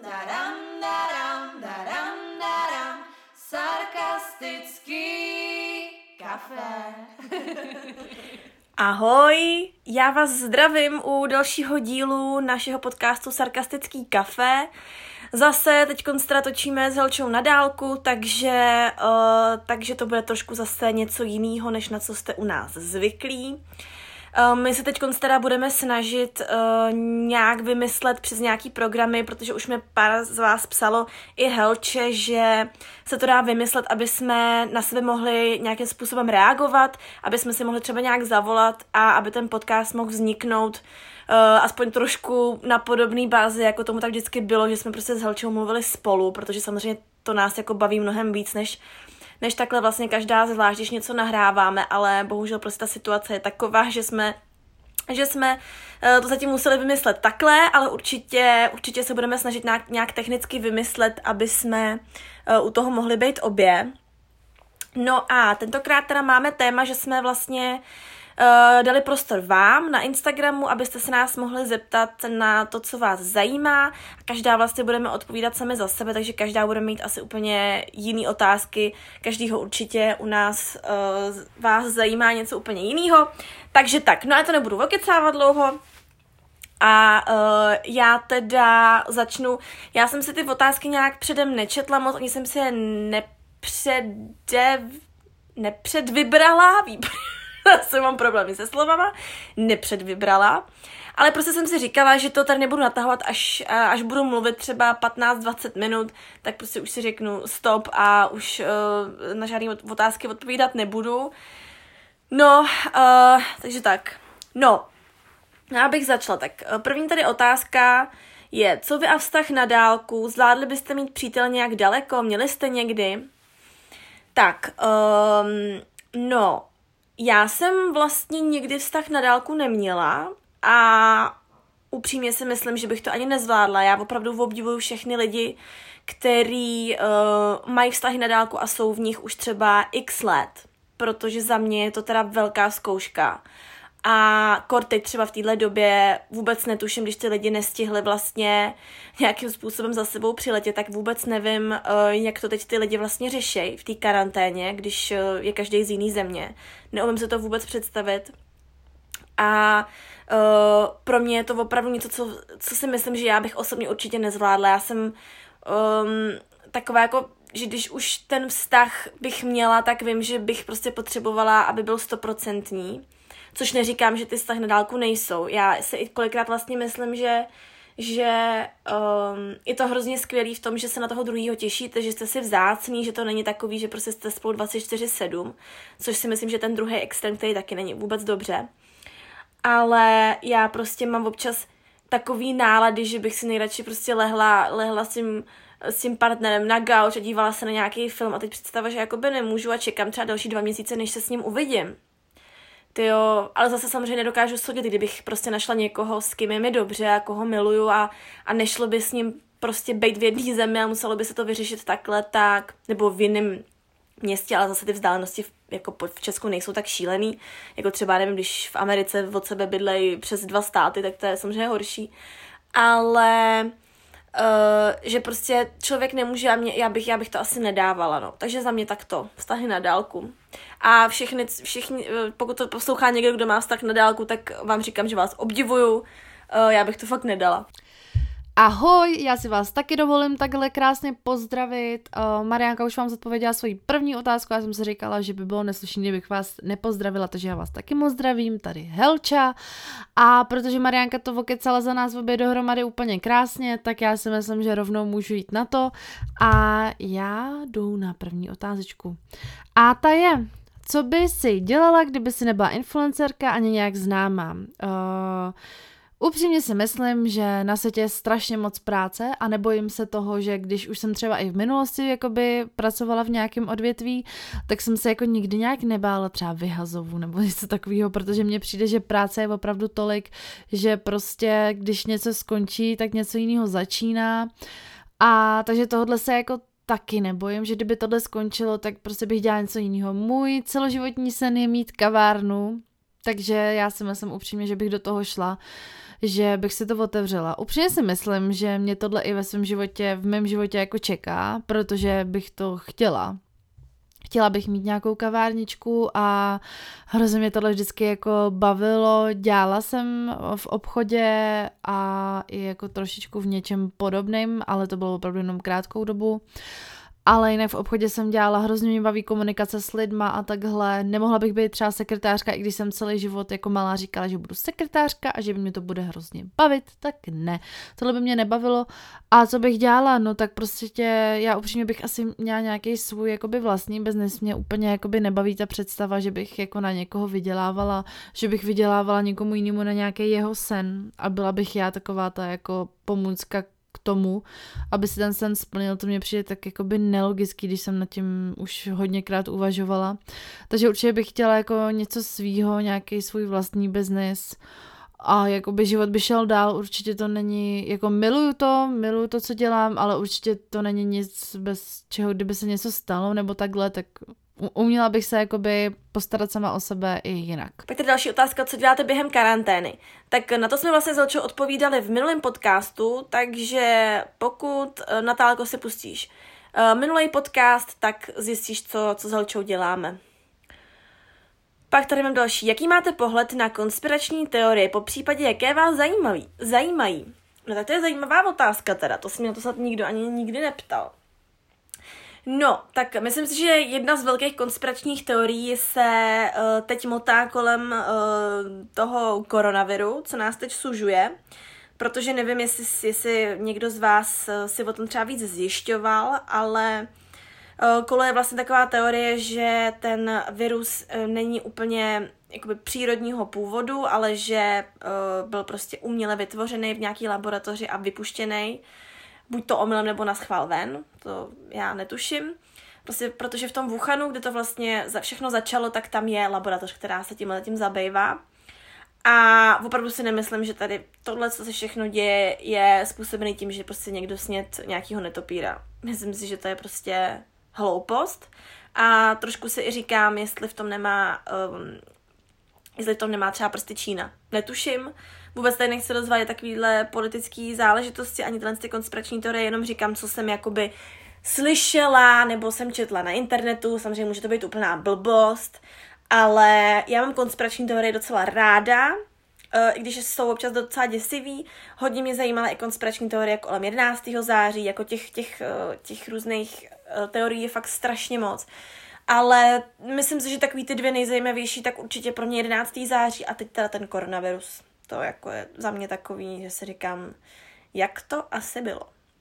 daram, daram, daram, daram, sarkastický kafe. Ahoj, já vás zdravím u dalšího dílu našeho podcastu Sarkastický kafe. Zase teď točíme s Helčou na dálku, takže to bude trošku zase něco jiného, než na co jste u nás zvyklí. My se teď budeme snažit nějak vymyslet přes nějaký programy, protože už mi pár z vás psalo i Helče, že se to dá vymyslet, aby jsme na sebe mohli nějakým způsobem reagovat, aby jsme si mohli třeba nějak zavolat a aby ten podcast mohl vzniknout aspoň trošku na podobné bázi, jako tomu tak vždycky bylo, že jsme prostě s Helčou mluvili spolu, protože samozřejmě to nás jako baví mnohem víc, než takhle vlastně každá zvlášť, když něco nahráváme, ale bohužel prostě ta situace je taková, že jsme to zatím museli vymyslet takhle, ale určitě se budeme snažit nějak technicky vymyslet, aby jsme u toho mohli být obě. No a tentokrát teda máme téma, že jsme vlastně dali prostor vám na Instagramu, abyste se nás mohli zeptat na to, co vás zajímá. Každá vlastně budeme odpovídat sami za sebe, takže každá bude mít asi úplně jiný otázky. Každýho určitě u nás vás zajímá něco úplně jiného. Takže tak, no já to nebudu okecávat dlouho. A já teda začnu. Já jsem si ty otázky nějak předem nečetla moc, ani jsem si je nepředvybrala. Zase mám problémy se slovama, nepředvybrala, ale prostě jsem si říkala, že to tady nebudu natahovat, až budu mluvit třeba 15-20 minut, tak prostě už si řeknu stop a už na žádné otázky odpovídat nebudu. No, takže tak. No, já bych začala. Tak první tady otázka je, co vy a vztah na dálku? Zvládli byste mít přítel nějak daleko? Měli jste někdy? Tak, no, já jsem vlastně nikdy vztah na dálku neměla a upřímně si myslím, že bych to ani nezvládla. Já opravdu obdivuju všechny lidi, kteří mají vztahy na dálku a jsou v nich už třeba x let, protože za mě je to teda velká zkouška. A teď třeba v téhle době vůbec netuším, když ty lidi nestihli vlastně nějakým způsobem za sebou přiletět, tak vůbec nevím, jak to teď ty lidi vlastně řeší v té karanténě, když je každý z jiný země. Neumím si to vůbec představit. A pro mě je to opravdu něco, co si myslím, že já bych osobně určitě nezvládla. Já jsem taková jako, že když už ten vztah bych měla, tak vím, že bych prostě potřebovala, aby byl 100%. Což neříkám, že ty vztahy na dálku nejsou. Já si i kolikrát vlastně myslím, že je to hrozně skvělý v tom, že se na toho druhýho těšíte, že jste si vzácný, že to není takový, že prostě jste spolu 24/7, což si myslím, že ten druhý extrém, který taky není vůbec dobře. Ale já prostě mám občas takový nálady, že bych si nejradši prostě lehla s tím partnerem na gauč a dívala se na nějaký film a teď představa, že jakoby nemůžu a čekám třeba další 2 měsíce, než se s ním uvidím. Tyjo, ale zase samozřejmě nedokážu soudit, kdybych prostě našla někoho, s kým je mi dobře a koho miluju a nešlo by s ním prostě být v jedné zemi a muselo by se to vyřešit takhle, tak, nebo v jiném městě, ale zase ty vzdálenosti jako v Česku nejsou tak šílený, jako třeba, nevím, když v Americe od sebe bydlejí přes 2 státy, tak to je samozřejmě horší, ale že prostě člověk nemůže a já bych to asi nedávala, no. Takže za mě takto, vztahy na dálku. A všichni, pokud to poslouchá někdo, kdo má vztah na dálku, tak vám říkám, že vás obdivuju, já bych to fakt nedala. Ahoj, já si vás taky dovolím takhle krásně pozdravit. Mariánka už vám zodpověděla svoji první otázku, já jsem si říkala, že by bylo neslušný, kdybych vás nepozdravila, takže já vás taky moc zdravím, tady Helča. A protože Mariánka to okecala za nás obě dohromady úplně krásně, tak já si myslím, že rovnou můžu jít na to. A já jdu na první otázečku. A ta je, co by si dělala, kdyby si nebyla influencerka ani nějak známá? Upřímně si myslím, že na světě je strašně moc práce a nebojím se toho, že když už jsem třeba i v minulosti jakoby pracovala v nějakém odvětví, tak jsem se jako nikdy nějak nebála třeba vyhazovu nebo něco takového, protože mně přijde, že práce je opravdu tolik, že prostě když něco skončí, tak něco jiného začíná a takže tohle se jako taky nebojím, že kdyby tohle skončilo, tak prostě bych dělala něco jiného. Můj celoživotní sen je mít kavárnu, takže já si myslím upřímně, že bych do toho šla. že bych si to otevřela. Upřímně si myslím, že mě tohle i ve svém životě, v mém životě jako čeká, protože bych to chtěla. Chtěla bych mít nějakou kavárničku a hrozně mě tohle vždycky jako bavilo. Dělala jsem v obchodě a i jako trošičku v něčem podobném, ale to bylo opravdu jenom krátkou dobu. Ale jinak v obchodě jsem dělala, hrozně mě baví komunikace s lidma a takhle. Nemohla bych být třeba sekretářka, i když jsem celý život jako malá říkala, že budu sekretářka a že by mě to bude hrozně bavit, tak ne. Tohle by mě nebavilo. A co bych dělala? No tak prostě já upřímně bych asi měla nějaký svůj jakoby vlastní biznes. Mě úplně jakoby nebaví ta představa, že bych jako na někoho vydělávala, že bych vydělávala někomu jinému na nějaký jeho sen a byla bych já taková ta jako pomůcka k tomu, aby si ten sen splnil, to mě přijde tak jakoby nelogický, když jsem nad tím už hodněkrát uvažovala. Takže určitě bych chtěla jako něco svýho, nějaký svůj vlastní biznis a jakoby život by šel dál, určitě to není, jako miluju to, co dělám, ale určitě to není nic, bez čeho, kdyby se něco stalo nebo takhle, tak uměla bych se jakoby postarat sama o sebe i jinak. Tak tady další otázka, co děláte během karantény? Tak na to jsme vlastně s Helčou odpovídali v minulém podcastu, takže pokud, Natálko, si pustíš minulý podcast, tak zjistíš, co s Helčou děláme. Pak tady mám další. Jaký máte pohled na konspirační teorie, po případě jaké vás zajímají? No tak to je zajímavá otázka teda, to se mě na to snad nikdo ani nikdy neptal. No, tak myslím si, že jedna z velkých konspiračních teorií se teď motá kolem toho koronaviru, co nás teď sužuje, protože nevím, jestli někdo z vás si o tom třeba víc zjišťoval, ale koluje vlastně taková teorie, že ten virus není úplně jakoby přírodního původu, ale že byl prostě uměle vytvořený v nějaký laboratoři a vypuštěný, buď to omylem nebo naschvál ven, to já netuším. Prostě protože v tom Wuhanu, kde to vlastně všechno začalo, tak tam je laboratoř, která se tím zabývá. A opravdu si nemyslím, že tady tohle, co se všechno děje, je způsobený tím, že prostě někdo sněd nějakýho netopíra. Myslím si, že to je prostě hloupost. A trošku si i říkám, jestli v tom nemá třeba prsty Čína. Netuším. Vůbec tady nechci rozvádět takovýhle politický záležitosti, ani tyhle konspirační teorie, jenom říkám, co jsem jakoby slyšela, nebo jsem četla na internetu, samozřejmě může to být úplná blbost, ale já mám konspirační teorie docela ráda, i když jsou občas docela děsivý. Hodně mě zajímala i konspirační teorie kolem 11. září, jako těch různých teorií je fakt strašně moc. Ale myslím si, že takový ty dvě nejzajímavější, tak určitě pro mě 11. září a teď teda ten koronavirus. To jako je za mě takový, že si říkám, jak to asi bylo.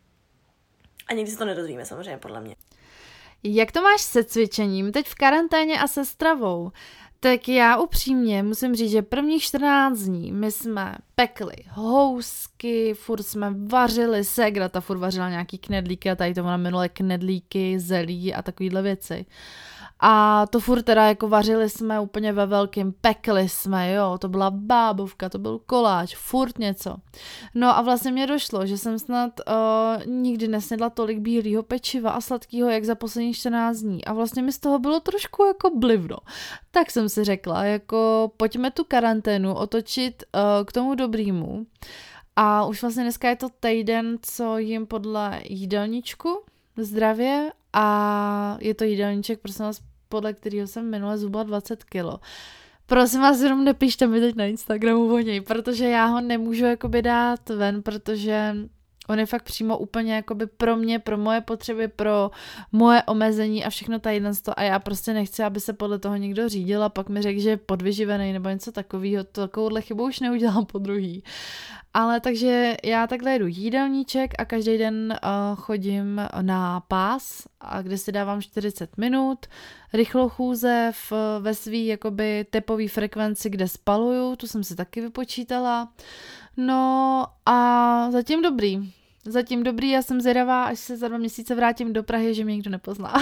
A nikdy se to nedozvíme samozřejmě, podle mě. Jak to máš se cvičením teď v karanténě a se stravou? Tak já upřímně musím říct, že prvních 14 dní my jsme pekli housky, furt jsme vařili, ségra ta furt vařila nějaký knedlíky a tady to ona minule knedlíky, zelí a takovýhle věci. A to furt teda jako vařili jsme úplně ve velkým, pekli jsme, jo, to byla bábovka, to byl koláč, furt něco. No a vlastně mě došlo, že jsem snad nikdy nesnědla tolik bílého pečiva a sladkého, jak za posledních 14 dní. A vlastně mi z toho bylo trošku jako blivno. Tak jsem si řekla, jako pojďme tu karanténu otočit k tomu dobrýmu. A už vlastně dneska je to týden, co jím podle jídelníčku zdravě a je to jídelníček, prosím vás, podle kterého jsem minule zhubla 20 kilo. Prosím vás, jenom nepíšte mi teď na Instagramu o něj, protože já ho nemůžu jakoby dát ven, protože on je fakt přímo úplně jakoby pro mě, pro moje potřeby, pro moje omezení a všechno tady a já prostě nechci, aby se podle toho někdo řídil a pak mi řekl, že je podvyživený nebo něco takového, takovouhle chybu už neudělám po druhý. Ale takže já takhle jedu jídelníček a každý den chodím na pás, a kde si dávám 40 minut, rychlou chůze ve svý jakoby tepový frekvenci, kde spaluju, tu jsem si taky vypočítala. No a zatím dobrý, já jsem zvědavá, až se za 2 měsíce vrátím do Prahy, že mě nikdo nepozná.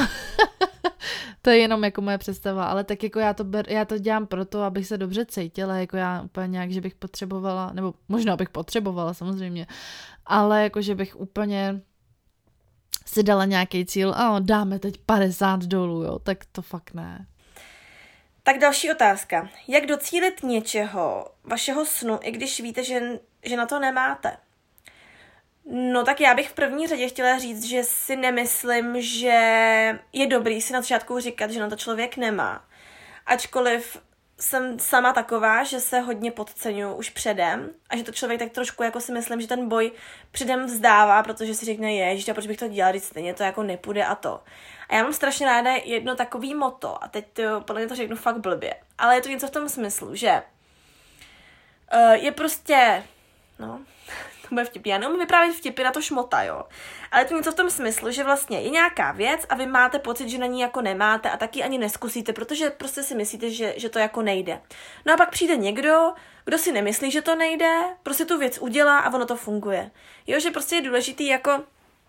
To je jenom jako moje představa, ale tak jako já to dělám proto, abych se dobře cítila, jako já úplně nějak, že bych potřebovala, nebo možná bych potřebovala samozřejmě, ale jako, že bych úplně si dala nějaký cíl, dáme teď 50 dolů, jo, tak to fakt ne. Tak další otázka. Jak docílit něčeho, vašeho snu, i když víte, že na to nemáte? No tak já bych v první řadě chtěla říct, že si nemyslím, že je dobrý si na začátku říkat, že na to člověk nemá. Ačkoliv jsem sama taková, že se hodně podceňuji už předem a že to člověk tak trošku jako si myslím, že ten boj předem vzdává, protože si řekne, ježiš, proč bych to dělal, když stejně to jako nepůjde a to. A já mám strašně ráda jedno takový motto a teď podle mě to řeknu fakt blbě, ale je to něco v tom smyslu, že je prostě, no, to bude vtipný, já neumím vyprávět vtipy na to šmota, jo, ale je to něco v tom smyslu, že vlastně je nějaká věc a vy máte pocit, že na ní jako nemáte a taky ani neskusíte, protože prostě si myslíte, že to jako nejde. No a pak přijde někdo, kdo si nemyslí, že to nejde, prostě tu věc udělá a ono to funguje. Jo, že prostě je důležitý jako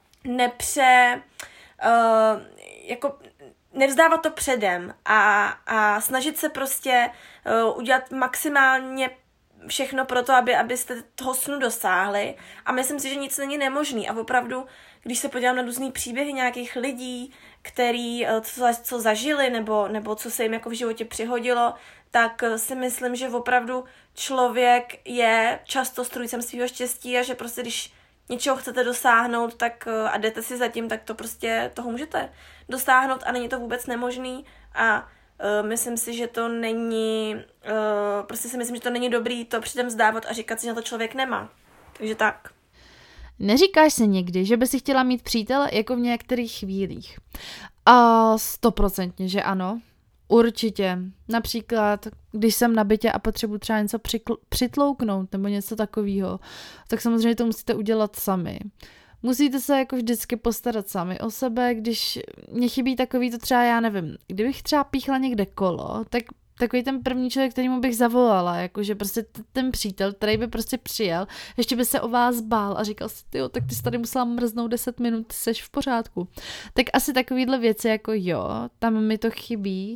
jako nevzdávat to předem a snažit se prostě udělat maximálně všechno pro to, abyste toho snu dosáhli a myslím si, že nic není nemožný a opravdu, když se podívám na různý příběhy nějakých lidí, který co zažili nebo co se jim jako v životě přihodilo, tak si myslím, že opravdu člověk je často strůjcem svého štěstí a že prostě když něčeho chcete dosáhnout tak a jdete si za tím, tak to prostě toho můžete dosáhnout a není to vůbec nemožný a myslím si, že to není, prostě si myslím, že to není dobrý to předem vzdávat a říkat si, že na to člověk nemá. Takže tak. Neříkáš si někdy, že by si chtěla mít přítele jako v některých chvílích? A 100%, že ano. Určitě. Například, když jsem na bytě a potřebuji třeba něco přitlouknout nebo něco takového, tak samozřejmě to musíte udělat sami. Musíte se jako vždycky postarat sami o sebe, když mě chybí takový to třeba, já nevím, kdybych třeba píchla někde kolo, tak takový ten první člověk, kterýmu bych zavolala, jakože prostě ten přítel, který by prostě přijel, ještě by se o vás bál a říkal si, tyjo, tak ty jsi tady musela mrznout 10 minut, seš v pořádku. Tak asi takovýhle věci jako jo, tam mi to chybí.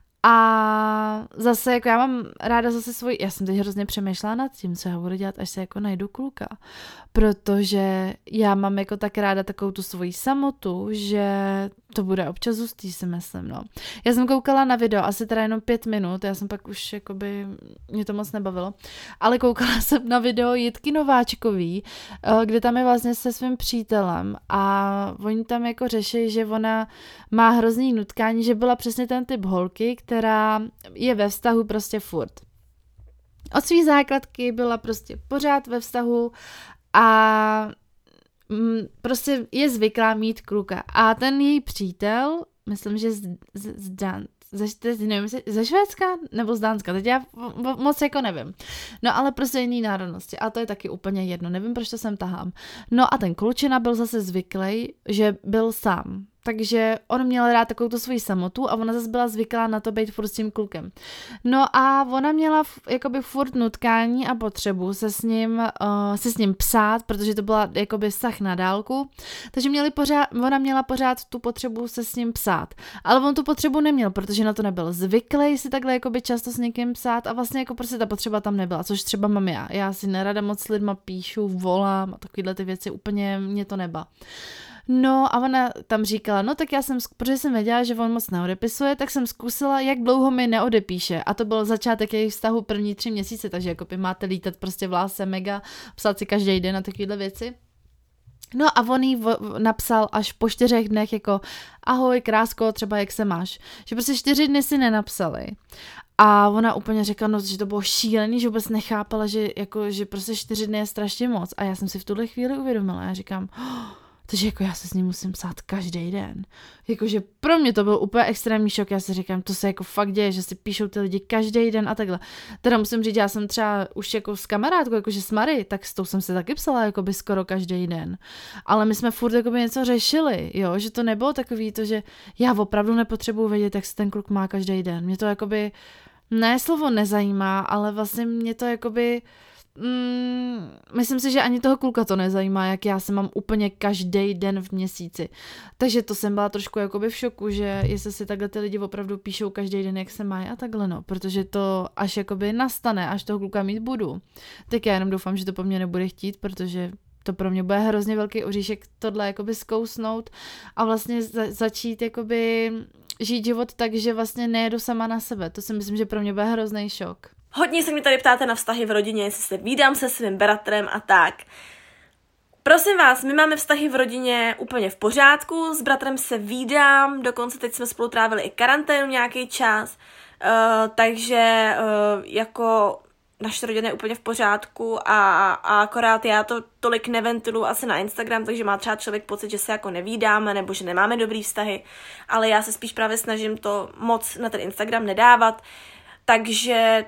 A zase, jako já mám ráda zase já jsem teď hrozně přemýšlela nad tím, co já budu dělat, až se jako najdu kluka, protože já mám jako tak ráda takovou tu svoji samotu, že to bude občas hustý, si myslím, no. Já jsem koukala na video, asi teda jenom 5 minut, já jsem pak už, jakoby, mě to moc nebavilo, ale koukala jsem na video Jitky Nováčkový, kde tam je vlastně se svým přítelem a oni tam jako řeší, že ona má hrozný nutkání, že byla přesně ten typ holky, která je ve vztahu prostě furt. Od svý základky byla prostě pořád ve vztahu a prostě je zvyklá mít kluka. A ten její přítel, myslím, že ze Švédska nebo z Dánska, teď já moc jako nevím. No ale prostě jiný národnosti a to je taky úplně jedno, nevím, proč to sem tahám. No a ten klučina byl zase zvyklý, že byl sám. Takže on měl rád takovou tu svoji samotu a ona zase byla zvyklá na to být furt s tím klukem. No a ona měla jakoby furt nutkání a potřebu se s ním psát, protože to byla jakoby vztah na dálku. Takže ona měla pořád tu potřebu se s ním psát. Ale on tu potřebu neměl, protože na to nebyl zvyklý si takhle jakoby často s někým psát a vlastně jako prostě ta potřeba tam nebyla, což třeba mám já. Já si nerada moc s lidma píšu, volám a takovýhle ty věci, úplně mě to neba. No a ona tam říkala, no tak protože jsem věděla, že on moc neodepisuje, tak jsem zkusila, jak dlouho mi neodepíše. A to byl začátek jejich vztahu první 3 měsíce, takže jako by máte lítat prostě v lásce mega, psát si každý den a takovéhle věci. No a on jí napsal až po 4 dnech jako ahoj krásko, třeba jak se máš. Že prostě 4 dny si nenapsali. A ona úplně řekla, no, že to bylo šílený, že vůbec nechápala, že prostě 4 dny je strašně moc. A já jsem si v tuhle chvíli uvědomila, já říkám, takže jako já se s ním musím psát každý den. Jakože pro mě to byl úplně extrémní šok, já si říkám, to se jako fakt děje, že si píšou ty lidi každý den a takhle. Teda musím říct, já jsem třeba už jako s kamarádkou, jakože s Mary, tak s tou jsem si taky psala jakoby skoro každý den. Ale my jsme furt jakoby něco řešili, jo, že to nebylo takový to, že já opravdu nepotřebuji vědět, jak se ten kluk má každý den. Mě to jakoby, ne slovo nezajímá, ale vlastně mě to jakoby myslím si, že ani toho kluka to nezajímá, jak já se mám úplně každý den v měsíci. Takže to jsem byla trošku jakoby v šoku, že jestli si takhle ty lidi opravdu píšou každý den, jak se mají a takhle, no, protože to až jakoby nastane, až toho kluka mít budu. Tak já jenom doufám, že to po mně nebude chtít, protože to pro mě bude hrozně velký oříšek tohle jakoby zkousnout a vlastně začít jakoby žít život tak, že vlastně nejedu sama na sebe. To si myslím, že pro mě bude hrozný šok. Hodně se mě tady ptáte na vztahy v rodině, jestli se vídám se svým bratrem a tak. Prosím vás, my máme vztahy v rodině úplně v pořádku, s bratrem se vídám, dokonce teď jsme spolu trávili i karanténu nějaký čas, takže jako naše rodina je úplně v pořádku a akorát já to tolik neventiluji asi na Instagram, takže má třeba člověk pocit, že se jako nevídáme nebo že nemáme dobrý vztahy, ale já se spíš právě snažím to moc na ten Instagram nedávat, takže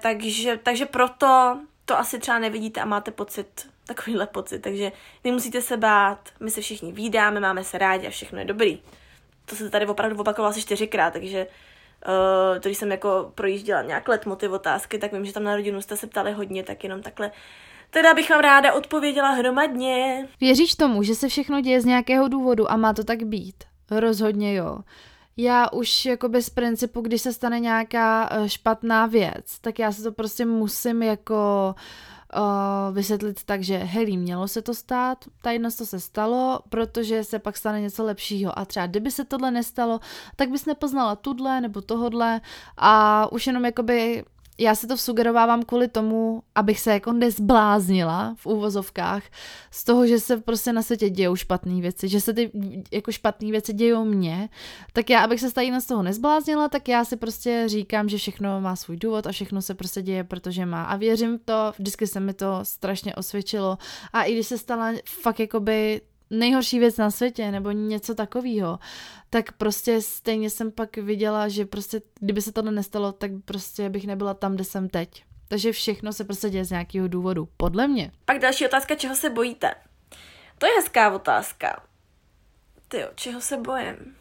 proto to asi třeba nevidíte a máte takovýhle pocit, takže nemusíte se bát, my se všichni vídáme, máme se rádi a všechno je dobrý. To se tady opravdu opakovalo asi 4krát, takže když jsem jako projížděla nějak letmotiv otázky, tak vím, že tam na rodinu jste se ptali hodně, tak jenom takhle. Teda bych vám ráda odpověděla hromadně. Věříš tomu, že se všechno děje z nějakého důvodu a má to tak být? Rozhodně jo. Já už jako bez principu, když se stane nějaká špatná věc, tak já se to prostě musím jako vysvětlit tak, že hej, mělo se to stát, tady to se stalo, protože se pak stane něco lepšího a třeba kdyby se tohle nestalo, tak bys nepoznala tudle nebo tohodle a už jenom jakoby já si to sugerovávám kvůli tomu, abych se jako nezbláznila v úvozovkách z toho, že se prostě na světě dějou špatné věci, že se ty jako špatné věci dějou mně, tak já, abych se tady z toho nezbláznila, tak já si prostě říkám, že všechno má svůj důvod a všechno se prostě děje, protože má. A věřím to, vždycky se mi to strašně osvědčilo a i když se stala fakt jakoby nejhorší věc na světě nebo něco takového, tak prostě stejně jsem pak viděla, že prostě kdyby se tohle nestalo, tak prostě bych nebyla tam, kde jsem teď. Takže všechno se prostě děje z nějakého důvodu, podle mě. Pak další otázka, čeho se bojíte? To je hezká otázka. Tyjo, čeho se bojím?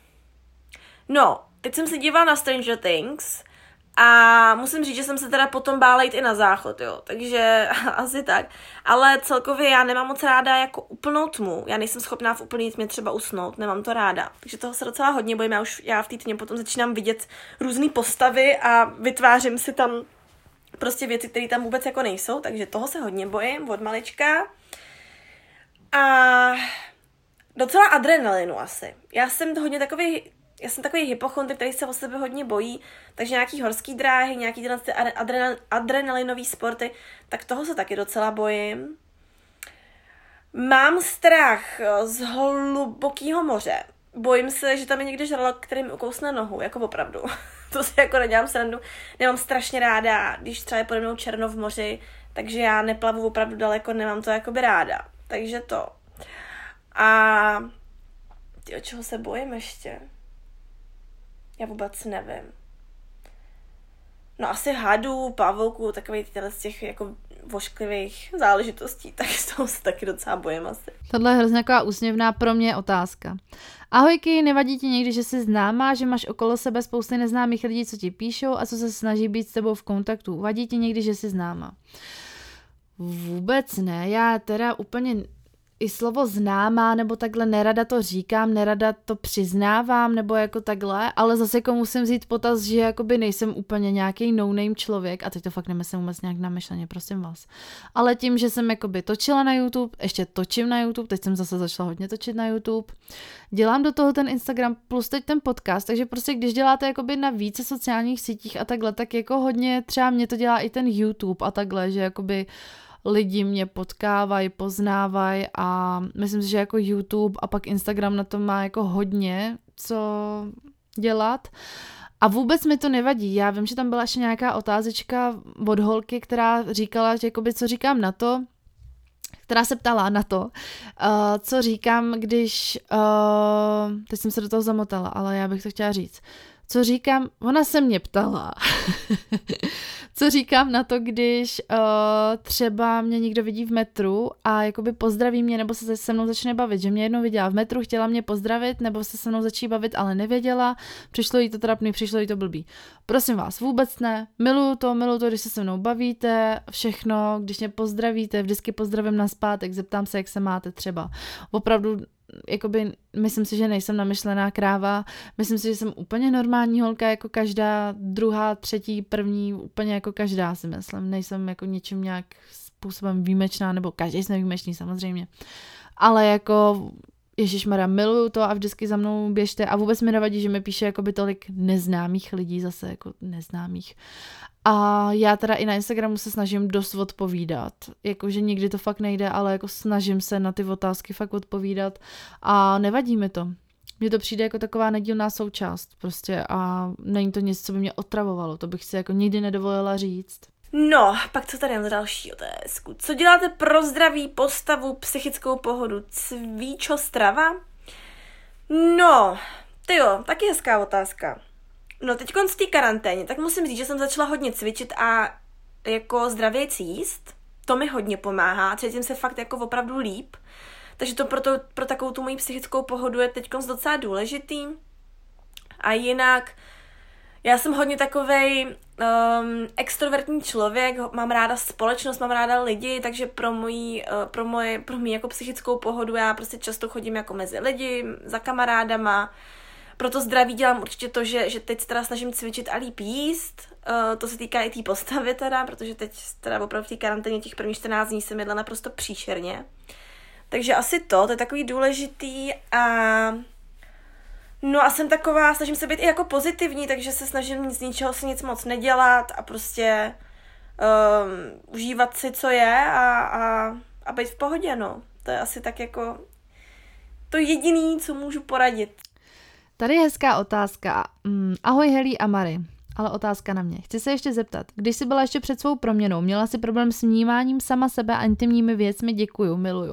No, teď jsem se dívala na Stranger Things a musím říct, že jsem se teda potom bála jít i na záchod, jo, takže asi tak. Ale celkově já nemám moc ráda jako úplnou tmu, já nejsem schopná v úplný tmě třeba usnout, nemám to ráda. Takže toho se docela hodně bojím, já v té tmě potom začínám vidět různé postavy a vytvářím si tam prostě věci, které tam vůbec jako nejsou, takže toho se hodně bojím od malička. A docela adrenalinu asi. Já jsem takový hypochondr, který se o sebe hodně bojí, takže nějaký horský dráhy, nějaký adrenalinový sporty, tak toho se taky docela bojím. Mám strach z hlubokého moře. Bojím se, že tam je někde žralok, který mi ukousne nohu, jako opravdu. To si jako nedělám srandu. Nemám strašně ráda, když třeba je pode mnou černo v moři, takže já neplavu opravdu daleko, nemám to jakoby ráda. Takže to. A o čeho se bojím ještě? Já vůbec nevím. No asi hadů, pavouků, takových z těch jako vošklivých záležitostí, tak z toho se taky docela bojím asi. Tohle je hrozně taková úsměvná pro mě otázka. Ahojky, nevadí ti někdy, že jsi známá, že máš okolo sebe spousty neznámých lidí, co ti píšou a co se snaží být s tebou v kontaktu? Vadí ti někdy, že jsi známá? Vůbec ne, já teda úplně i slovo známá, nebo takhle nerada to říkám, nerada to přiznávám, nebo jako takhle, ale zase jako musím vzít potaz, že jakoby nejsem úplně nějaký no-name člověk, a teď to fakt nemyslím vůbec nějak namyšleně, prosím vás. Ale tím, že jsem jakoby točila na YouTube, ještě točím na YouTube, teď jsem zase začala hodně točit na YouTube, dělám do toho ten Instagram plus teď ten podcast, takže prostě když děláte jakoby na více sociálních sítích a takhle, tak jako hodně třeba mě to dělá i ten YouTube a takhle, že jakoby lidi mě potkávají, poznávají a myslím si, že jako YouTube a pak Instagram na to má jako hodně co dělat a vůbec mi to nevadí. Já vím, že tam byla ještě nějaká otázečka od holky, která říkala, že jakoby co říkám na to, která se ptala na to, co říkám, když, teď jsem se do toho zamotala, ale já bych to chtěla říct. Co říkám, ona se mě ptala, co říkám na to, když třeba mě někdo vidí v metru a jakoby pozdraví mě nebo se mnou začne bavit, že mě jednou viděla v metru, chtěla mě pozdravit nebo se mnou začít bavit, ale nevěděla, přišlo jí to trapný, přišlo jí to blbý. Prosím vás, vůbec ne, miluju to, když se mnou bavíte, všechno, když mě pozdravíte, vždycky pozdravím nazpátek, zeptám se, jak se máte třeba. Opravdu jakoby, myslím si, že nejsem namyšlená kráva, myslím si, že jsem úplně normální holka, jako každá, druhá, třetí, první, úplně jako každá si myslím, nejsem jako něčím nějak způsobem výjimečná, nebo každý jsme výjimečný samozřejmě, ale jako ježišmarja, miluju to a vždycky za mnou běžte a vůbec mi nevadí, že mi píše jakoby tolik neznámých lidí, zase jako neznámých. A já teda i na Instagramu se snažím dost odpovídat, jakože nikdy to fakt nejde, ale jako snažím se na ty otázky fakt odpovídat a nevadí mi to. Mně to přijde jako taková nedílná součást prostě a není to nic, co by mě otravovalo, to bych si jako nikdy nedovolila říct. No, pak co tady mám za další otázku. Co děláte pro zdraví, postavu, psychickou pohodu? Cvičo, strava? No, tyjo, taky hezká otázka. No, teď v té karanténě, tak musím říct, že jsem začala hodně cvičit a jako zdravějc jíst. To mi hodně pomáhá, cítím se fakt jako opravdu líp. Takže to pro takovou tu moji psychickou pohodu je teď docela důležitý. A jinak, já jsem hodně takovej extrovertní člověk, mám ráda společnost, mám ráda lidi, takže pro mě jako psychickou pohodu já prostě často chodím jako mezi lidi, za kamarádama. Proto zdraví dělám určitě to, že teď teda snažím cvičit a líp jíst. To se týká i té postavy teda, protože teď teda opravdu v té karanténě těch prvních 14 dní jsem jedla naprosto příšerně. Takže asi to je takový důležitý a no a jsem taková, snažím se být i jako pozitivní, takže se snažím z ničeho si nic moc nedělat a prostě užívat si, co je a být v pohodě, no. To je asi tak jako to jediný, co můžu poradit. Tady je hezká otázka. Ahoj Helí a Mary, ale otázka na mě. Chci se ještě zeptat, když jsi byla ještě před svou proměnou, měla jsi problém s vnímáním sama sebe a intimními věcmi? Děkuju, miluju.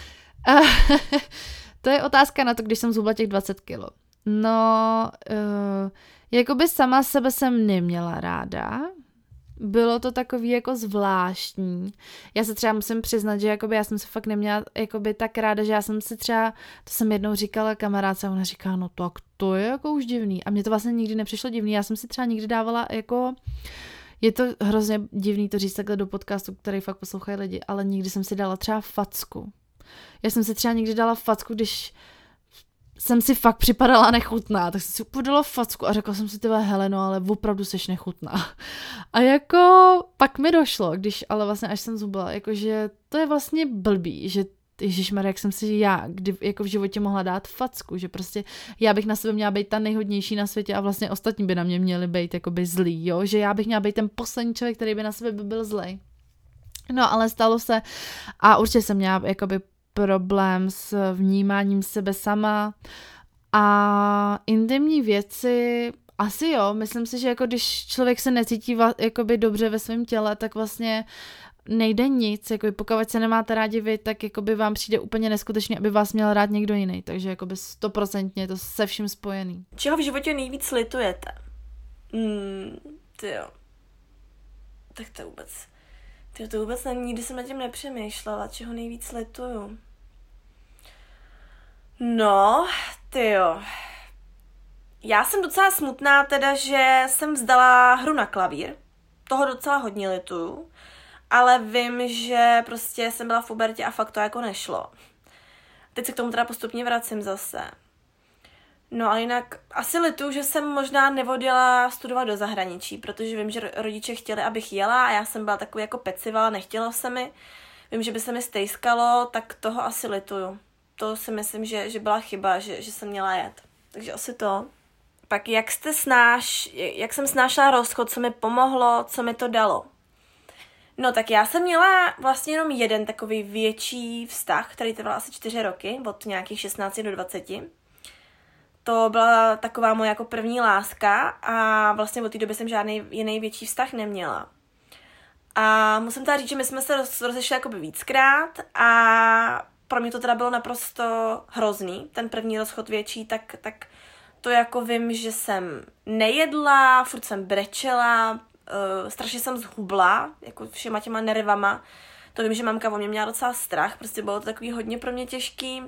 To je otázka na to, když jsem zhubla těch 20 kilo. No, jakoby sama sebe jsem neměla ráda. Bylo to takový jako zvláštní. Já se třeba musím přiznat, že jakoby já jsem se fakt neměla jakoby tak ráda, že já jsem si třeba, to jsem jednou říkala kamarádce a ona říká, no tak to je jako už divný. A mně to vlastně nikdy nepřišlo divný. Já jsem si třeba nikdy dávala jako, je to hrozně divný to říct takhle do podcastu, který fakt poslouchají lidi, ale nikdy jsem si dala třeba facku. Já jsem si třeba někdy dala facku, když jsem si fakt připadala nechutná, tak jsem si podala facku a řekla jsem si, tyhle Heleno, ale opravdu seš nechutná. A jako pak mi došlo, ale vlastně až jsem zhubla, jakože to je vlastně blbý, že ježišmarja, jak jsem si já jako v životě mohla dát facku, že prostě já bych na sebe měla být ta nejhodnější na světě a vlastně ostatní by na mě měli být jakoby zlý, jo, že já bych měla být ten poslední člověk, který by na sebe byl zlej. No, ale stalo se a určitě jsem měla jakoby problém s vnímáním sebe sama a intimní věci, asi jo, myslím si, že jako když člověk se necítí jakoby dobře ve svém těle, tak vlastně nejde nic, jako pokud se nemáte rádi vy, tak jakoby vám přijde úplně neskutečně, aby vás měl rád někdo jiný, takže jakoby 100% je to se vším spojený. Čeho v životě nejvíc litujete? Tyjo. Tak to vůbec nikdy jsem nad tím nepřemýšlela, čeho nejvíc lituju. No, tyjo. Já jsem docela smutná teda, že jsem vzdala hru na klavír. Toho docela hodně lituju. Ale vím, že prostě jsem byla v pubertě a fakt to jako nešlo. Teď se k tomu teda postupně vracím zase. No a jinak asi lituju, že jsem možná nevodila studovat do zahraničí, protože vím, že rodiče chtěli, abych jela a já jsem byla takový jako pecivala, nechtělo se mi. Vím, že by se mi stejskalo, tak toho asi lituju. To si myslím, že byla chyba, že jsem měla jet. Takže asi to. Pak jak jsem snášela rozchod, co mi pomohlo, co mi to dalo. No tak já jsem měla vlastně jenom jeden takový větší vztah, který trval asi 4 roky, od nějakých 16 do 20. To byla taková moje jako první láska a vlastně od té doby jsem žádný jiný větší vztah neměla. A musím teda říct, že my jsme se rozešli jakoby víckrát a pro mě to teda bylo naprosto hrozný, ten první rozchod větší, tak to jako vím, že jsem nejedla, furt jsem brečela, strašně jsem zhubla, jako všema těma nervama. To vím, že mamka o mě měla docela strach, prostě bylo to takový hodně pro mě těžký.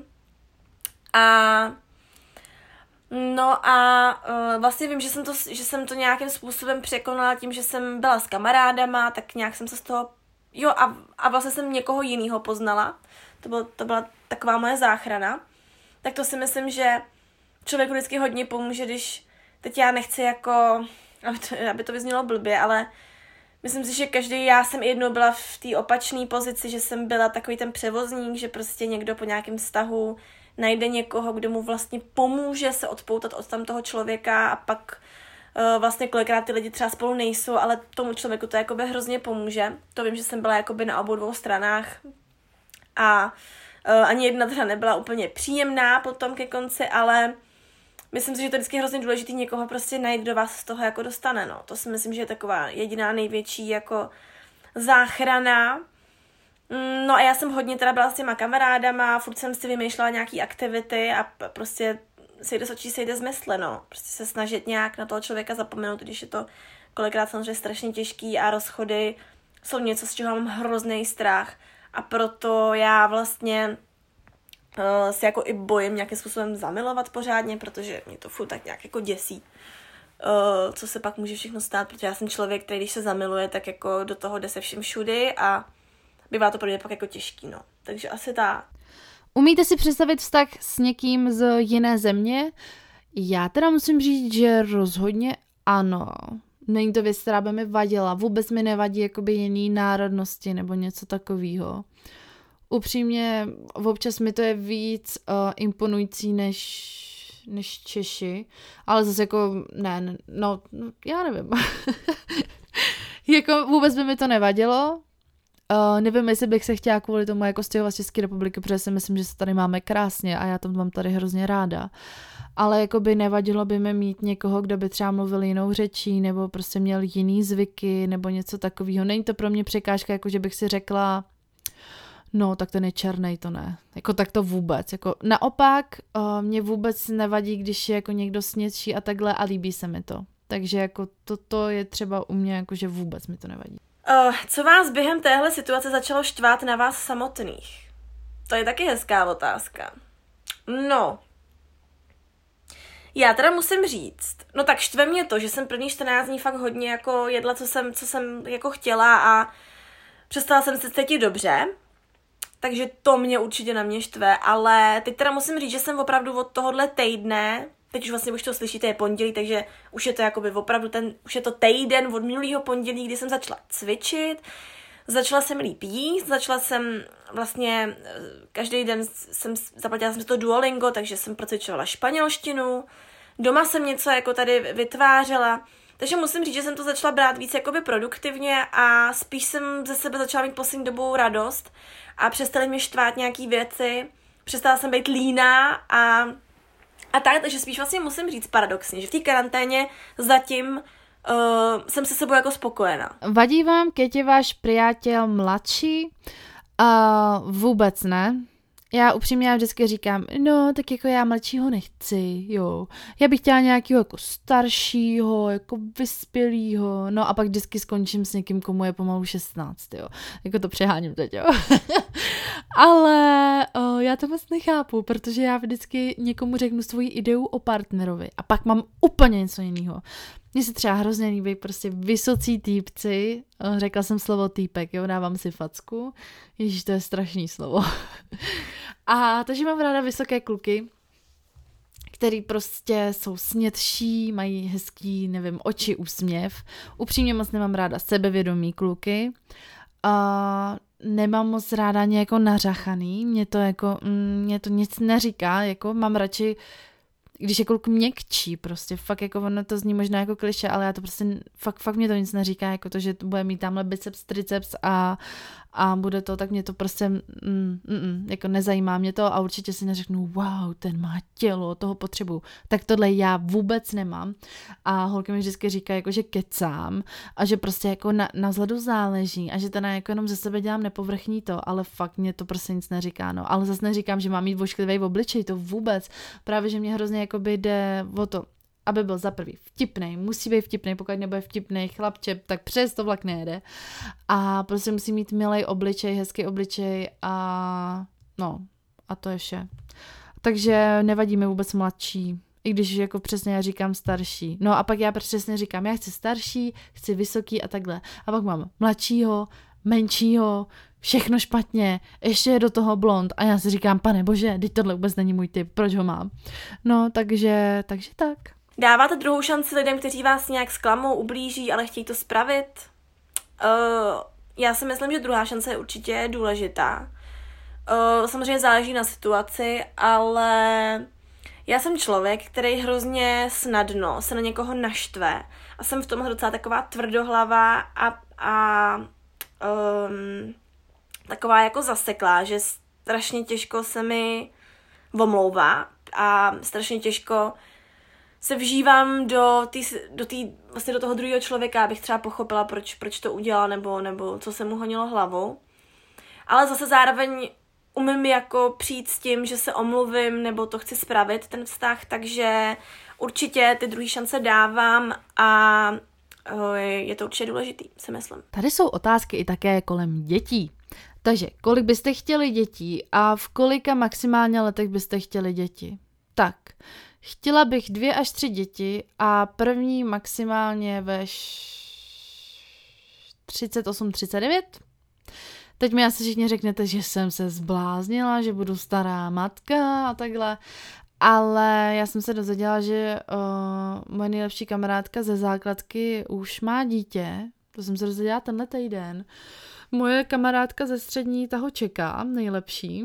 Vlastně vím, že jsem to nějakým způsobem překonala tím, že jsem byla s kamarádama, tak nějak jsem se z toho, a vlastně jsem někoho jiného poznala. To byla taková moje záchrana. Tak to si myslím, že člověku vždycky hodně pomůže, když teď já nechci jako, aby to vyznělo blbě, ale myslím si, že já jsem jednou byla v té opačné pozici, že jsem byla takový ten převozník, že prostě někdo po nějakém vztahu najde někoho, kdo mu vlastně pomůže se odpoutat od tam toho člověka a pak vlastně kolikrát ty lidi třeba spolu nejsou, ale tomu člověku to jakoby hrozně pomůže. To vím, že jsem byla jakoby na obou dvou stranách a ani jedna třeba nebyla úplně příjemná potom ke konci, ale myslím si, že to je vždycky hrozně důležitý někoho prostě najít, kdo vás z toho jako dostane, no. To si myslím, že je taková jediná největší jako záchrana. No a já jsem hodně teda byla s těma kamarádama, furt jsem si vymýšlela nějaký aktivity a prostě sejde z očí, sejde z mysle, no. Prostě se snažit nějak na toho člověka zapomenout, když je to kolikrát samozřejmě strašně těžký a rozchody jsou něco, z čeho mám hrozný strach. A proto já vlastně se jako i bojím nějakým způsobem zamilovat pořádně, protože mě to furt tak nějak jako děsí, co se pak může všechno stát, protože já jsem člověk, který když se zamiluje, tak jako do toho jde se vším všudy a bývá to pro mě pak jako těžký, no. Takže asi tak. Umíte si představit vztah s někým z jiné země? Já teda musím říct, že rozhodně ano. Není to věc, která by mi vadila. Vůbec mi nevadí jakoby jiný národnosti nebo něco takového. Upřímně, občas mi to je víc imponující než Češi, ale zase jako, no já nevím. Jako vůbec by mi to nevadilo. Nevím, jestli bych se chtěla kvůli tomu jako stěhovat z České republiky, protože si myslím, že se tady máme krásně a já to mám tady hrozně ráda. Ale jako by nevadilo by mi mít někoho, kdo by třeba mluvil jinou řečí, nebo prostě měl jiný zvyky, nebo něco takového. Není to pro mě překážka, jako že bych si řekla, no, tak ten je černej, to ne. Jako tak to vůbec. Jako, naopak, mě vůbec nevadí, když je jako někdo snědší a takhle a líbí se mi to. Takže jako toto je třeba u mě, jako že vůbec mi to nevadí. Co vás během téhle situace začalo štvát na vás samotných? To je taky hezká otázka. No, já teda musím říct, no tak štve mě to, že jsem první 14 dní fakt hodně jako jedla, co jsem jako chtěla a přestala jsem se cítit dobře, takže to mě určitě na mě štve, ale teď teda musím říct, že jsem opravdu od tohohle týdne, teď už vlastně už to slyšíte, je pondělí, takže už je to jakoby opravdu už je to týden od minulého pondělí, kdy jsem začala cvičit, začala jsem líp jíst, začala jsem vlastně každý den zaplatila jsem to Duolingo, takže jsem procvičovala španělštinu, doma jsem něco jako tady vytvářela, takže musím říct, že jsem to začala brát víc jakoby produktivně a spíš jsem ze sebe začala mít poslední dobou radost a přestaly mě štvát nějaký věci, přestala jsem být líná a tak, takže spíš vlastně musím říct paradoxně, že v té karanténě zatím jsem se sebou jako spokojená. Vadí vám, keď je váš priateľ mladší? Vůbec ne. Já upřímně vždycky říkám, no, tak jako já mladšího nechci, jo. Já bych chtěla nějakého jako staršího, jako vyspělýho, no a pak vždycky skončím s někým, komu je pomalu 16, jo. Jako to přeháním teď, jo. Ale já to moc nechápu, protože já vždycky někomu řeknu svoji ideu o partnerovi a pak mám úplně něco jiného. Mně se třeba hrozně líbí prostě vysocí týpci, řekla jsem slovo týpek, jo, dávám si facku, ježiš, to je strašný slovo. A takže mám ráda vysoké kluky, který prostě jsou snědší, mají hezký, nevím, oči, úsměv. Upřímně moc nemám ráda sebevědomý kluky. Nemám moc ráda ani jako nařachaný, mě to nic neříká, jako mám radši, když je kluk měkčí prostě, fakt jako ono to zní možná jako klišé, ale já to prostě, fakt mě to nic neříká, jako to, že bude mít tamhle biceps, triceps a bude to, tak mě to prostě, jako nezajímá mě to a určitě si neřeknu, wow, ten má tělo, toho potřebuju. Tak tohle já vůbec nemám a holky mi vždycky říkají, jako, že kecám a že prostě jako na vzhledu záleží a že teda jako jenom ze sebe dělám nepovrchní to, ale fakt mě to prostě nic neříká, no. Ale zase neříkám, že mám mít vošklivý v obličeji, to vůbec. Právě, že mě hrozně jakoby jde o to, aby byl za prvý vtipnej, musí být vtipnej, pokud nebude vtipnej chlapče, tak přes to vlak nejede. A prostě musí mít milej obličej, hezký obličej a to je vše. Takže nevadí mi vůbec mladší, i když jako přesně já říkám starší. No a pak já přesně říkám, já chci starší, chci vysoký a takhle. A pak mám mladšího, menšího, všechno špatně, ještě je do toho blond a já si říkám, pane bože, teď tohle vůbec není můj typ, proč ho mám? No, takže tak. Dáváte druhou šanci lidem, kteří vás nějak zklamou, ublíží, ale chtějí to spravit? Já si myslím, že druhá šance je určitě důležitá. Samozřejmě záleží na situaci, ale já jsem člověk, který hrozně snadno se na někoho naštve a jsem v tomhle docela taková tvrdohlavá a taková jako zaseklá, že strašně těžko se mi omlouvá a strašně těžko se vžívám vlastně do toho druhého člověka, abych třeba pochopila, proč to udělal, nebo co se mu honilo hlavou. Ale zase zároveň umím jako přijít s tím, že se omluvím, nebo to chci spravit, ten vztah, takže určitě ty druhý šance dávám a je to určitě důležitý, si myslím. Tady jsou otázky i také kolem dětí. Takže, kolik byste chtěli dětí a v kolika maximálně letech byste chtěli děti? Tak, chtěla bych 2 až 3 děti a první maximálně ve 38-39. Teď mi asi všichni řeknete, že jsem se zbláznila, že budu stará matka a takhle. Ale já jsem se dozvěděla, že moje nejlepší kamarádka ze základky už má dítě. To jsem se dozvěděla tenhle týden. Moje kamarádka ze střední toho čeká, nejlepší.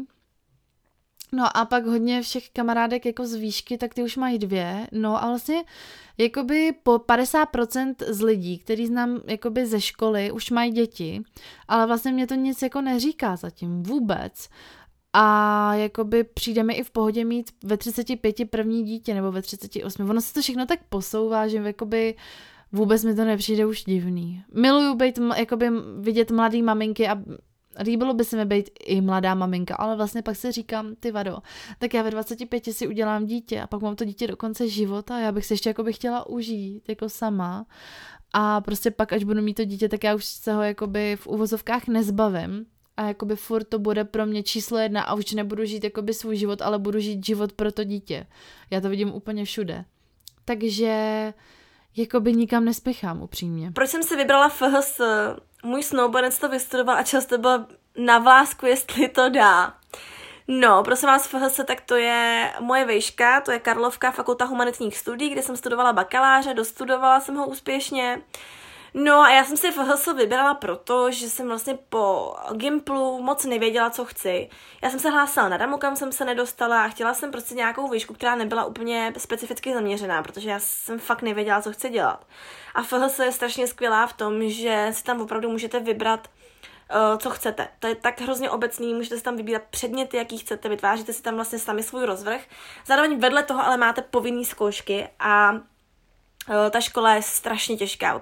No a pak hodně všech kamarádek jako z výšky, tak ty už mají 2. No a vlastně jakoby po 50% z lidí, který znám jakoby ze školy, už mají děti, ale vlastně mě to nic jako neříká zatím vůbec. A jakoby přijde mi i v pohodě mít ve 35 první dítě nebo ve 38. Ono se to všechno tak posouvá, že jakoby vůbec mi to nepřijde už divný. Miluju jakoby vidět mladý maminky a líbilo by se mi být i mladá maminka, ale vlastně pak si říkám, ty vado, tak já ve 25 si udělám dítě a pak mám to dítě do konce života a já bych se ještě jakoby chtěla užít jako sama a prostě pak, až budu mít to dítě, tak já už se ho jakoby v uvozovkách nezbavím a jakoby furt to bude pro mě číslo 1 a už nebudu žít jakoby svůj život, ale budu žít život pro to dítě. Já to vidím úplně všude. Takže jakoby nikam nespěchám upřímně. Proč jsem si vybrala FHS? Můj snoubenec to vystudoval a často byl na vlásku, jestli to dá. No, prosím vás, FHS, tak to je moje vejška, to je Karlovka, Fakulta humanitních studií, kde jsem studovala bakaláře, dostudovala jsem ho úspěšně. No a já jsem si FHS vybrala proto, že jsem vlastně po Gimplu moc nevěděla, co chci. Já jsem se hlásila na DAMu, kam jsem se nedostala a chtěla jsem prostě nějakou výšku, která nebyla úplně specificky zaměřená, protože já jsem fakt nevěděla, co chci dělat. A FHS je strašně skvělá v tom, že si tam opravdu můžete vybrat, co chcete. To je tak hrozně obecný, můžete si tam vybírat předměty, jaký chcete, vytváříte si tam vlastně sami svůj rozvrh. Zároveň vedle toho ale máte povinné zkoušky a ta škola je strašně těžká.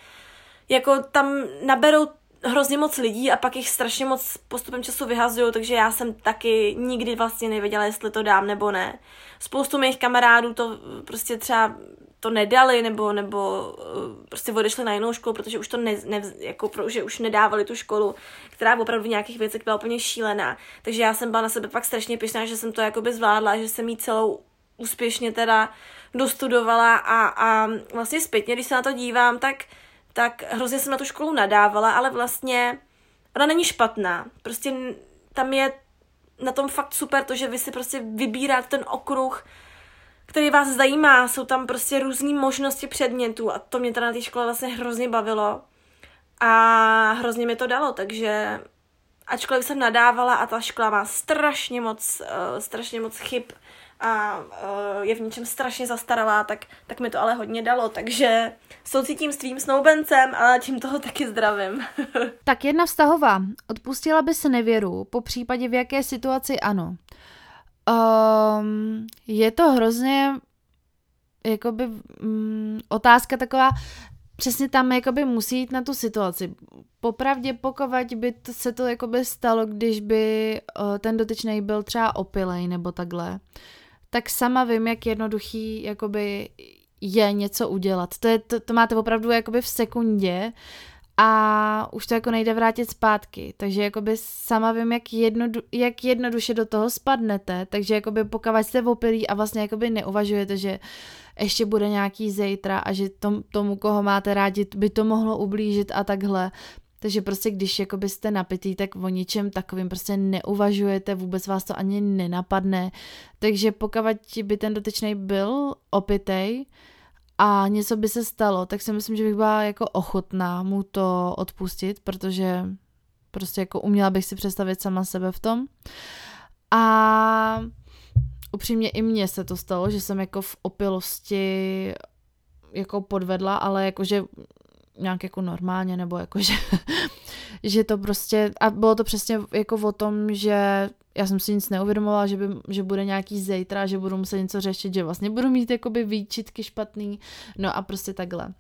Tam naberou hrozně moc lidí a pak jich strašně moc postupem času vyhazují, takže já jsem taky nikdy vlastně nevěděla, jestli to dám nebo ne. Spoustu mých kamarádů to prostě třeba to nedali nebo prostě odešli na jinou školu, protože už to že už nedávali tu školu, která opravdu v nějakých věcech byla úplně šílená. Takže já jsem byla na sebe pak strašně pyšná, že jsem to jakoby zvládla, že jsem jí celou úspěšně teda dostudovala a vlastně zpětně, když se na to dívám, tak hrozně jsem na tu školu nadávala, ale vlastně ona není špatná. Prostě tam je na tom fakt super to, že vy si prostě vybíráte ten okruh, který vás zajímá. Jsou tam prostě různý možnosti předmětů a to mě teda na té škole vlastně hrozně bavilo a hrozně mi to dalo, takže ačkoliv jsem nadávala a ta škola má strašně moc chyb a je v něčem strašně zastaralá, tak mi to ale hodně dalo, takže soucítím s tvým snoubencem, ale tím toho taky zdravím. Tak jedna vztahová. Odpustila by se nevěru, po případě v jaké situaci ano. Je to hrozně jakoby otázka taková, přesně tam jakoby musí jít na tu situaci. Popravdě pokud by se to jakoby stalo, když by ten dotyčný byl třeba opilej nebo takhle, tak sama vím, jak jednoduchý jakoby je něco udělat. To máte opravdu jakoby v sekundě a už to jako nejde vrátit zpátky. Takže jakoby sama vím, jak jednoduše do toho spadnete. Takže jakoby pokud jste opilí a vlastně jakoby neuvažujete, že ještě bude nějaký zítra a že tomu, koho máte rádi, by to mohlo ublížit a takhle. Takže prostě když jakoby jste napitý, tak o ničem takovým prostě neuvažujete, vůbec vás to ani nenapadne. Takže pokud by ten dotyčný byl opitej a něco by se stalo, tak si myslím, že bych byla jako ochotná mu to odpustit, protože Prostě jako uměla bych si představit sama sebe v tom. A upřímně i mně se to stalo, že jsem jako v opilosti jako podvedla, ale jakože nějak jako normálně, nebo jakože že to prostě, a bylo to přesně jako o tom, že já jsem si nic neuvědomovala, že bude nějaký zítra, že budu muset něco řešit, že vlastně budu mít jakoby výčitky špatný, no a prostě takhle.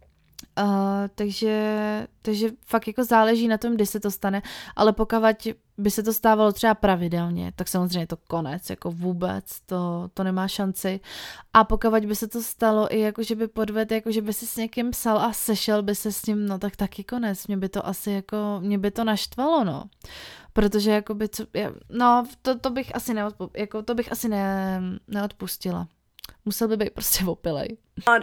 Takže fakt jako záleží na tom, kdy se to stane, ale pokud by se to stávalo třeba pravidelně, tak samozřejmě to konec, jako vůbec, to nemá šanci. A pokud by se to stalo i jako, že by podvedl, jako že by si s někým psal a sešel by se s ním, no tak taky konec, mě by to asi jako, mě by to naštvalo, no. Protože jakoby, to bych asi neodpustila. Musel by být prostě opilej.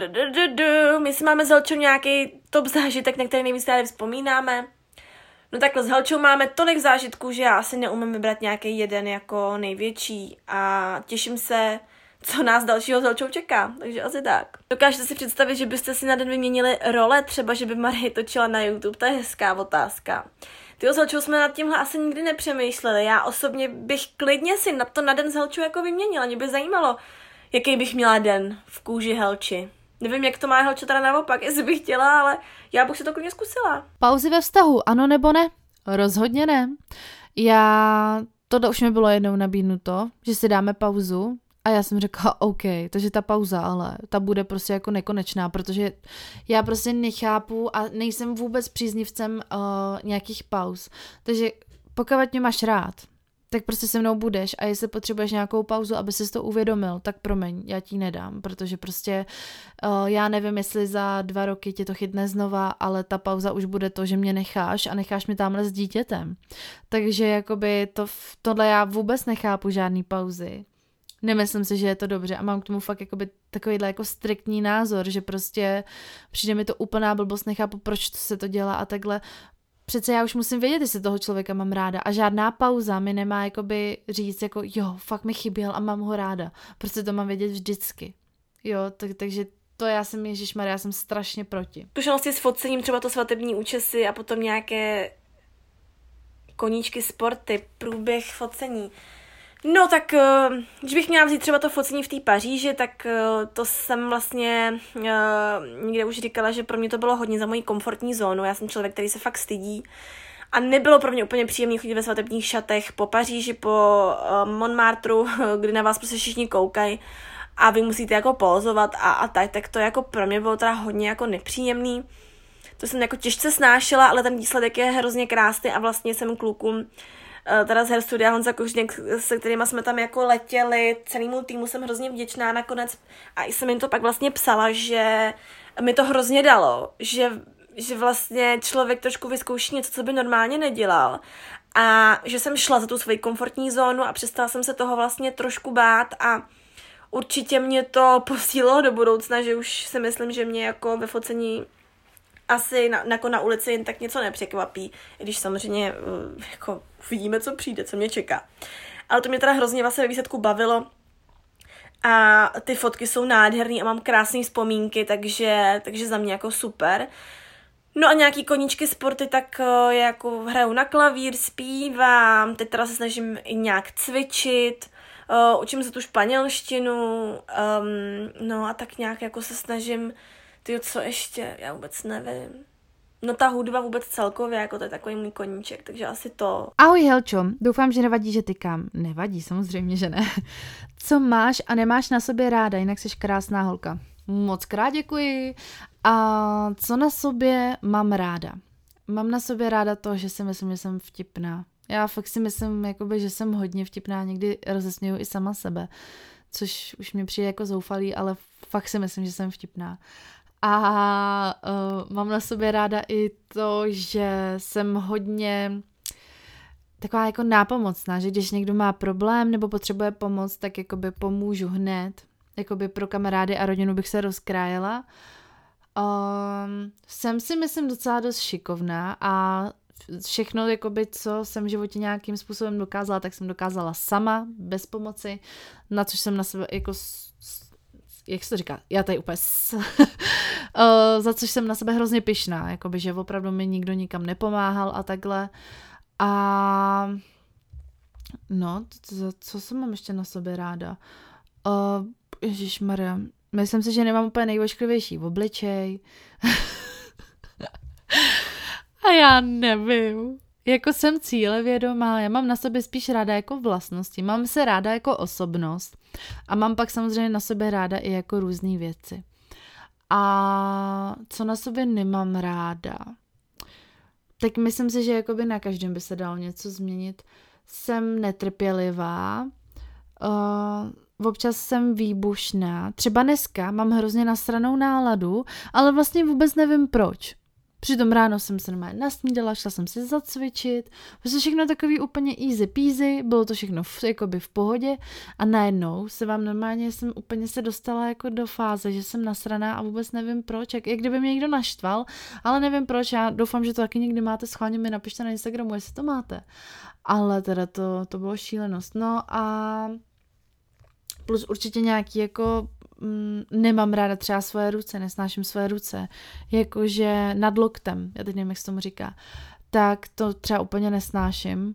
My si máme s Helčou nějaký top zážitek, na který nejvíc tady vzpomínáme. No takhle, s Helčou máme tolik zážitků, že já asi neumím vybrat nějaký jeden jako největší a těším se, co nás dalšího s Helčou čeká, takže asi tak. Dokážete si představit, že byste si na den vyměnili role, třeba, že by Marie točila na YouTube, to je hezká otázka. Tyjo, s Helčou jsme nad tímhle asi nikdy nepřemýšleli, já osobně bych klidně si na to na den s Helčou jako vyměnila, mě by zajímalo, jaký bych měla den v kůži Helči. Nevím, jak to má Helča teda naopak, jestli bych chtěla, ale já bych si to klidně zkusila. Pauzy ve vztahu, ano nebo ne? Rozhodně ne. Tohle už mi bylo jednou nabídnuto, že si dáme pauzu a já jsem řekla OK, takže ta pauza, ale ta bude prostě jako nekonečná, protože já prostě nechápu a nejsem vůbec příznivcem nějakých pauz. Takže pokud mě máš rád, tak prostě se mnou budeš a jestli potřebuješ nějakou pauzu, aby jsi to uvědomil, tak promiň, já ti nedám, protože prostě já nevím, jestli za 2 roky tě to chytne znova, ale ta pauza už bude to, že mě necháš a necháš mě tamhle s dítětem. Takže jakoby tohle já vůbec nechápu žádný pauzy. Nemyslím si, že je to dobře a mám k tomu fakt jakoby takovýhle jako striktní názor, že prostě přijde mi to úplná blbost, nechápu, proč se to dělá a takhle. Přece já už musím vědět, jestli toho člověka mám ráda a žádná pauza mi nemá jakoby říct jako jo, fakt mi chyběl a mám ho ráda. Prostě to mám vědět vždycky. Jo, takže to já jsem, ježišmarja, já jsem strašně proti. Zkušenosti s focením, třeba to svatební účesy a potom nějaké koníčky, sporty, průběh focení. No tak, když bych měla vzít třeba to focení v té Paříži, tak to jsem vlastně někde už říkala, že pro mě to bylo hodně za moji komfortní zónu. Já jsem člověk, který se fakt stydí. A nebylo pro mě úplně příjemné chodit ve svatebních šatech po Paříži, po Montmartru, kdy na vás prostě všichni koukají a vy musíte jako pózovat a tak to jako pro mě bylo teda hodně jako nepříjemný. To jsem jako těžce snášela, ale ten výsledek je hrozně krásný a vlastně jsem klukům teda z Hair Studia Honza Kožněk, se kterýma jsme tam jako letěli, celému týmu jsem hrozně vděčná nakonec a jsem jim to pak vlastně psala, že mi to hrozně dalo, že vlastně člověk trošku vyzkouší něco, co by normálně nedělal a že jsem šla za tu svoji komfortní zónu a přestala jsem se toho vlastně trošku bát a určitě mě to posílilo do budoucna, že už si myslím, že mě jako ve focení asi na ulici jen tak něco nepřekvapí, i když samozřejmě jako vidíme, co přijde, co mě čeká. Ale to mě teda hrozně vlastně ve výsledku bavilo a ty fotky jsou nádherný a mám krásné vzpomínky, takže za mě jako super. No a nějaký koníčky, sporty, tak jako hraju na klavír, zpívám, teď teda se snažím i nějak cvičit, učím se tu španělštinu, no a tak nějak jako se snažím, co ještě, já vůbec nevím. No ta hudba vůbec celkově, jako to je takový můj koníček, takže asi to. Ahoj Helčo, doufám, že nevadí, že tykám. Nevadí, samozřejmě, že ne. Co máš a nemáš na sobě ráda, jinak jsi krásná holka. Moc krát děkuji. A co na sobě mám ráda? Mám na sobě ráda to, že si myslím, že jsem vtipná. Já fakt si myslím, jakoby, že jsem hodně vtipná, někdy rozesměju i sama sebe, což už mi přijde jako zoufalý, ale fakt si myslím, že jsem vtipná. A mám na sobě ráda i to, že jsem hodně taková jako nápomocná, že když někdo má problém nebo potřebuje pomoc, tak jakoby pomůžu hned. Jakoby pro kamarády a rodinu bych se rozkrájela. Jsem si myslím docela dost šikovná a všechno, jakoby, co jsem v životě nějakým způsobem dokázala, tak jsem dokázala sama, bez pomoci, na což jsem na sebe jako jak se to říká, já tady úplně za což jsem na sebe hrozně pyšná, jakoby, že opravdu mi nikdo nikam nepomáhal a takhle. A no, co jsem mám ještě na sobě ráda? Ježišmarja, myslím si, že nemám úplně nejvošklivější obličej. A já nevím. Jako jsem cílevědomá, já mám na sobě spíš ráda jako vlastnosti, mám se ráda jako osobnost a mám pak samozřejmě na sobě ráda i jako různé věci. A co na sobě nemám ráda? Tak myslím si, že jakoby na každém by se dalo něco změnit. Jsem netrpělivá, občas jsem výbušná, třeba dneska mám hrozně nasranou náladu, ale vlastně vůbec nevím proč. Přitom ráno jsem se normálně nasnídala, šla jsem si zacvičit, prostě všechno takový úplně easy peasy, bylo to všechno jakoby v pohodě a najednou jsem úplně se dostala jako do fáze, že jsem nasraná a vůbec nevím proč, jak kdyby mě někdo naštval, ale nevím proč, já doufám, že to taky někdy máte, schválně mi napište na Instagramu, jestli to máte. Ale teda to bylo šílenost. No a plus určitě nějaký jako nemám ráda třeba svoje ruce, nesnáším svoje ruce, jakože nad loktem, já teď nevím, jak se tomu říká, tak to třeba úplně nesnáším.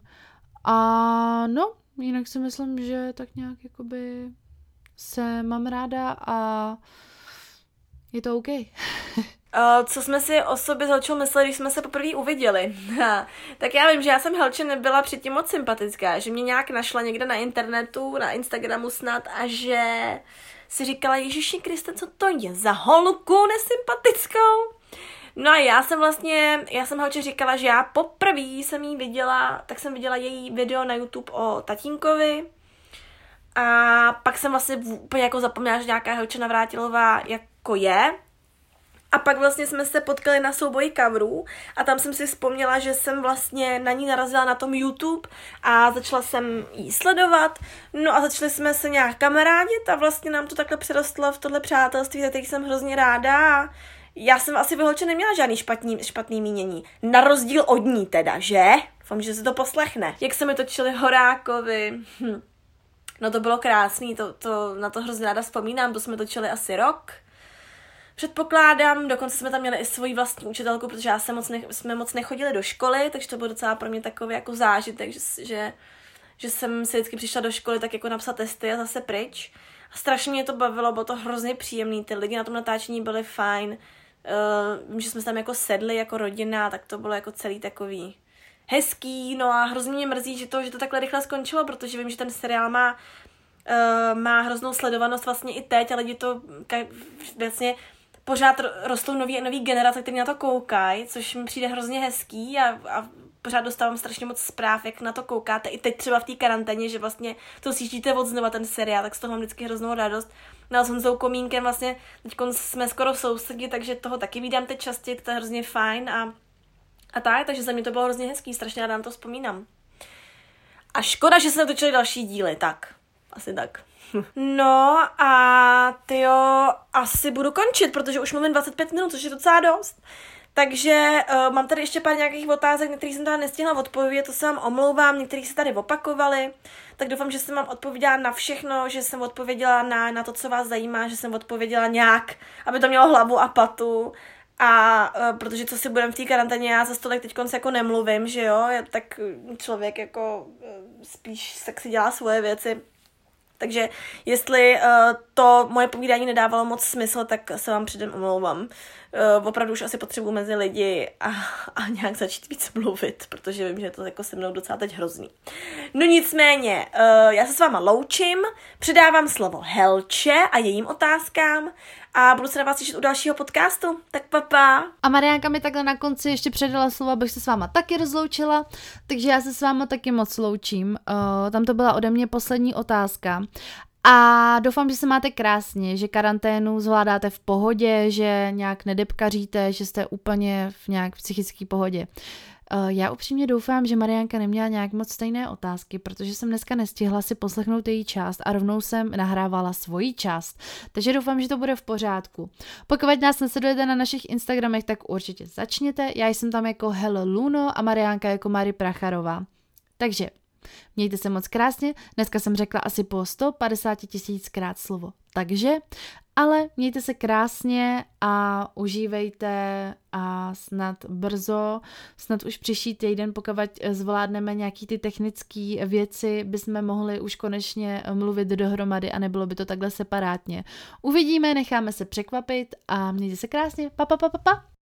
A no, jinak si myslím, že tak nějak jakoby se mám ráda a je to OK. Co jsme si o sobě s Helčou mysleli, když jsme se poprvé uviděli? Tak já vím, že já jsem Helče nebyla předtím moc sympatická, že mě nějak našla někde na internetu, na Instagramu snad a že si říkala, Ježiši Kriste, co to je za holku nesympatickou? No a já jsem Helče říkala, že já poprvé jsem jí viděla, tak jsem viděla její video na YouTube o tatínkovi a pak jsem vlastně úplně jako zapomněla, že nějaká Helča Navrátilová jako je. A pak vlastně jsme se potkali na souboji coverů a tam jsem si vzpomněla, že jsem vlastně na ní narazila na tom YouTube a začala jsem jí sledovat, no a začali jsme se nějak kamarádit a vlastně nám to takhle přerostlo v tohle přátelství, za který jsem hrozně ráda a já jsem asi v Helče neměla žádný špatný mínění. Na rozdíl od ní teda, že? Doufám, že se to poslechne. Jak se mi točili Horákovi, no to bylo krásný, na to hrozně ráda vzpomínám, to jsme točili asi rok. Předpokládám, dokonce jsme tam měli i svoji vlastní učitelku, protože jsme moc nechodili do školy, takže to bylo docela pro mě takový jako zážitek, že jsem si vždycky přišla do školy tak jako napsat testy a zase pryč. A strašně mě to bavilo, bylo to hrozně příjemný, ty lidi na tom natáčení byly fajn, vím, že jsme tam jako sedli jako rodina, tak to bylo jako celý takový hezký, no a hrozně mě mrzí, že to takhle rychle skončilo, protože vím, že ten seriál má hroznou sledovanost vlastně i teď, a lidi to vlastně pořád rostou nový generace, který na to koukají, což mi přijde hrozně hezký a pořád dostávám strašně moc zpráv, jak na to koukáte. I teď třeba v té karanténě, že vlastně to sjíždíte od znova ten seriál, tak z toho mám vždycky hroznou radost. No a s Honzou Komínkem vlastně teď jsme skoro sousedi, takže toho taky vídám teď častěji, to je hrozně fajn a tak, takže za mě to bylo hrozně hezký, strašně ráda na to vzpomínám. A škoda, že se natočili další díly, tak. Asi tak. No a tyjo, asi budu končit, protože už mluvím 25 minut, což je docela dost. Takže mám tady ještě pár nějakých otázek, na kterých jsem teda nestihla odpovědět, to se vám omlouvám, některý se tady opakovaly, tak doufám, že jsem vám odpověděla na všechno, že jsem odpověděla na to, co vás zajímá, že jsem odpověděla nějak, aby to mělo hlavu a patu. A protože co si budem v té karanténě, já za stolek teď jako nemluvím, že jo, tak člověk jako spíš tak si dělá svoje věci. Takže jestli to moje povídání nedávalo moc smysl, tak se vám předem omlouvám. Opravdu už asi potřebuji mezi lidi a nějak začít víc mluvit, protože vím, že je to jako se mnou docela teď hrozný. No nicméně, já se s váma loučím, předávám slovo Helče a jejím otázkám a budu se na vás těšit u dalšího podcastu. Tak papa. A Mariánka mi takhle na konci ještě předala slovo, abych se s váma taky rozloučila, takže já se s váma taky moc loučím. Tam to byla ode mě poslední otázka. A doufám, že se máte krásně, že karanténu zvládáte v pohodě, že nějak nedepkaříte, že jste úplně v nějak psychické pohodě. Já upřímně doufám, že Mariánka neměla nějak moc stejné otázky, protože jsem dneska nestihla si poslechnout její část a rovnou jsem nahrávala svoji část. Takže doufám, že to bude v pořádku. Pokud nás nesledujete na našich Instagramech, tak určitě začněte. Já jsem tam jako Hello Luno a Mariánka jako Mari Pracharová. Takže mějte se moc krásně. Dneska jsem řekla asi po 150 000krát slovo. Takže Ale mějte se krásně a užívejte a snad brzo, snad už příští týden, pokud zvládneme nějaký ty technické věci, bychom mohli už konečně mluvit dohromady a nebylo by to takhle separátně. Uvidíme, necháme se překvapit a mějte se krásně. Pa, pa, pa, pa, pa.